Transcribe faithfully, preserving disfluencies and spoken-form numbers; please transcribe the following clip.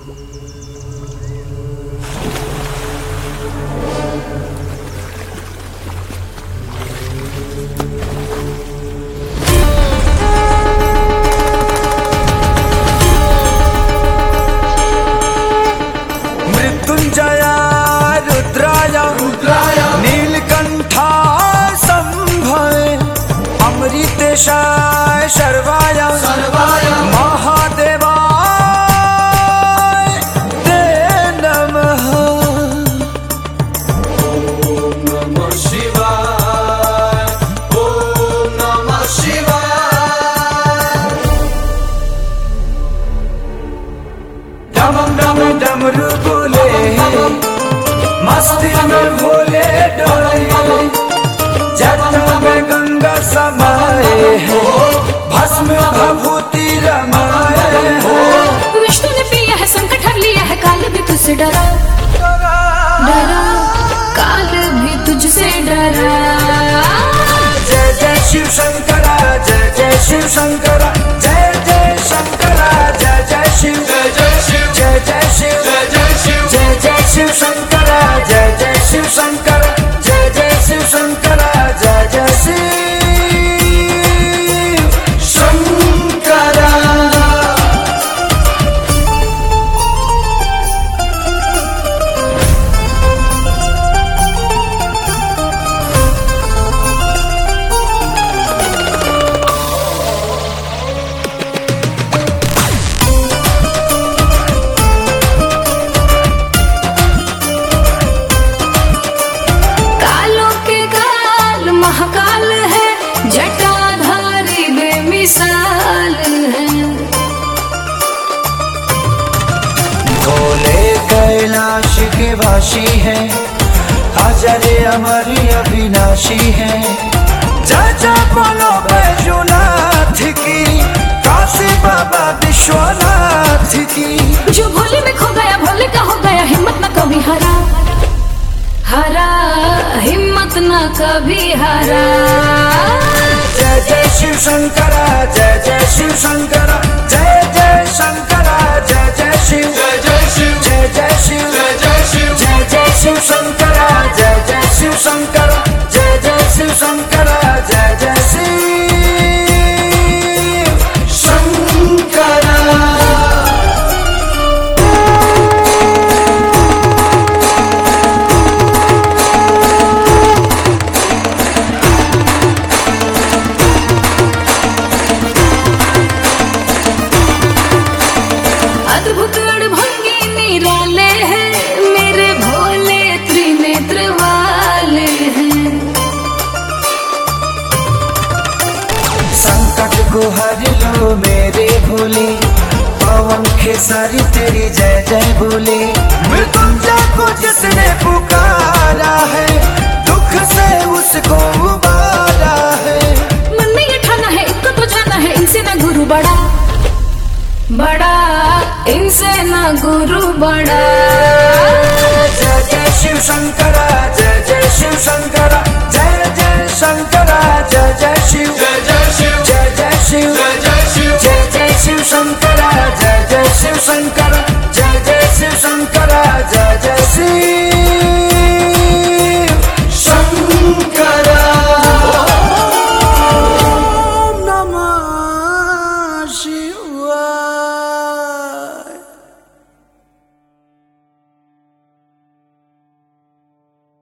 मृत्युंजया रुद्राय रुद्राय नीलकंठा संभवे अमृतेशाय सर्वाय सर्वाय महादेवाय ते नमः। ओम नमः शिवाय ओम नमः शिवाय। डमम डम डमरू बोले मस्ती में भोले डोले जटा में गंगा समाए भस्म भभूति रमाए। विष्णु ने पिया है संकट हर लिया है काल भी तुझसे डरा डरा काल भी तुझसे डरा। जय जय शिव शंकरा जय जय शिव शंकरा जय जय शंकरा जय जय शिव जय जय शिव जय जय शिव जय जय शिव जय जय शिव शंकरा जय जय शिव शंकरा जय जय शिव शंकरा जय जय शिव शंकरा। कालों के काल महाकाल है जटाधारी बेमिसाल है। भोले कैलाश के वासी है अजर अमर अविनाशी है। जय जय बोलो बैजूनाथ की काशी बाबा विश्वनाथ की। जो भोले में खो गया भोले का हो गया हिम्मत न कभी हरा हरा हिम्मत न कभी हरा। जय जय शिव शंकरा जय जय शिव शंकरा जय जय शंकरा जय जय शिव जय जय शिव जय जय शिव जय जय शिव जय जय शिव शंकरा जय जय शिव शंकरा जय जय शिव शंकरा जय जय शिव शंकरा। अद्भुत अड़भंगी निराले हैं मेरे भोले त्रिनेत्र वाले हैं। संकट को हर लो मेरे भोले पवन खेसारी तेरी जय जय बोले। मृत्युंजय को जिसने पुकारा है दुख से उसको उबारा है। मन में ये ठाना है इनको तो जाना है इनसे ना गुरु बड़ा बड़ा इनसे ना गुरु बड़ा। जय जय शिव शंकरा जय जय शिव शंकरा जय जय शंकरा जय जय शिव जय जय शिव जय जय शिव जय जय शिव जय जय शिव शंकरा जय जय शिव शंकरा।